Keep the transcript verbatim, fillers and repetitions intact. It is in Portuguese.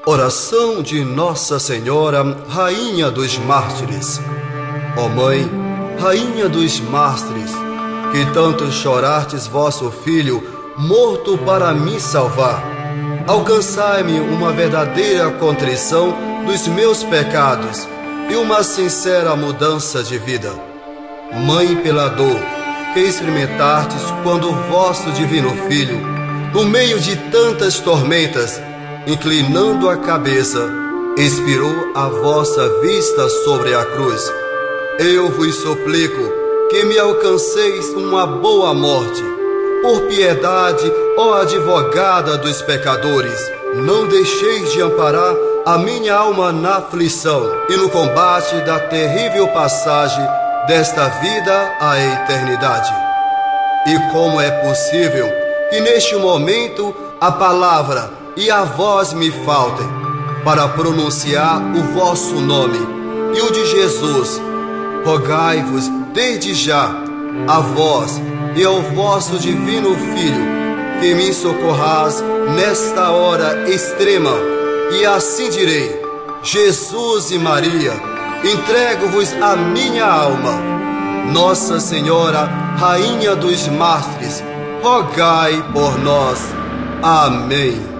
Oração de Nossa Senhora, Rainha dos Mártires. Ó Mãe, Rainha dos Mártires, que tanto chorastes vosso Filho, morto para me salvar, alcançai-me uma verdadeira contrição dos meus pecados e uma sincera mudança de vida. Mãe, pela dor que experimentastes quando o vosso divino Filho, no meio de tantas tormentas, inclinando a cabeça, expirou a vossa vista sobre a cruz, eu vos suplico que me alcanceis uma boa morte. Por piedade, ó advogada dos pecadores, não deixeis de amparar a minha alma na aflição e no combate da terrível passagem desta vida à eternidade. E como é possível que neste momento a palavra e a voz me faltem para pronunciar o vosso nome e o de Jesus, rogai-vos desde já a vós e ao vosso divino Filho que me socorrais nesta hora extrema, e assim direi: Jesus e Maria, entrego-vos a minha alma. Nossa Senhora, Rainha dos Mártires, rogai por nós. Amém.